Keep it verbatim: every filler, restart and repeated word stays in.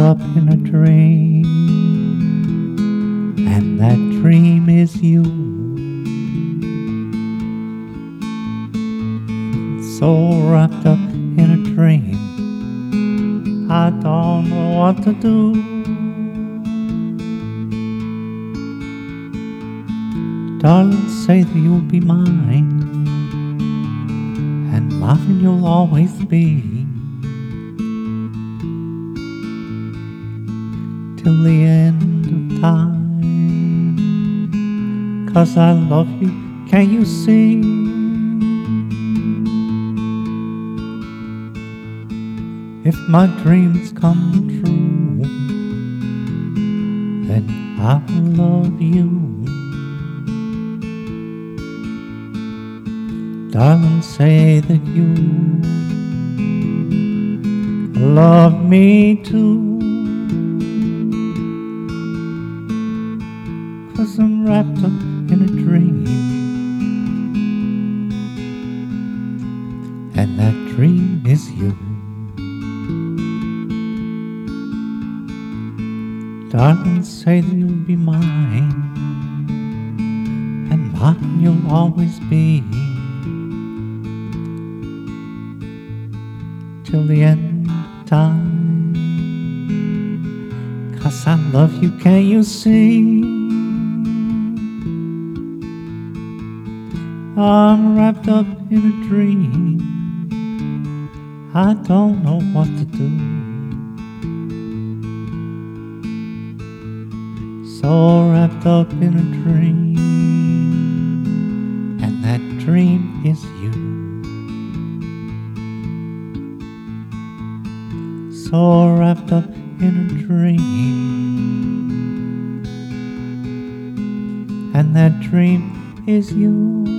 up in a dream, and that dream is you. So wrapped up in a dream, I don't know what to do. Darling, say that you'll be mine, and mine you'll always be, till the end of time. 'Cause I love you, can't you see? If my dreams come true, then I will love you. Darling, say that you love me too. 'Cause I'm wrapped up in a dream, and that dream is you. Darling, say that you'll be mine, and mine you'll always be, till the end of time. 'Cause I love you, can't you see? I'm wrapped up in a dream, I don't know what to do. So wrapped up in a dream, and that dream is you. So wrapped up in a dream, and that dream is you.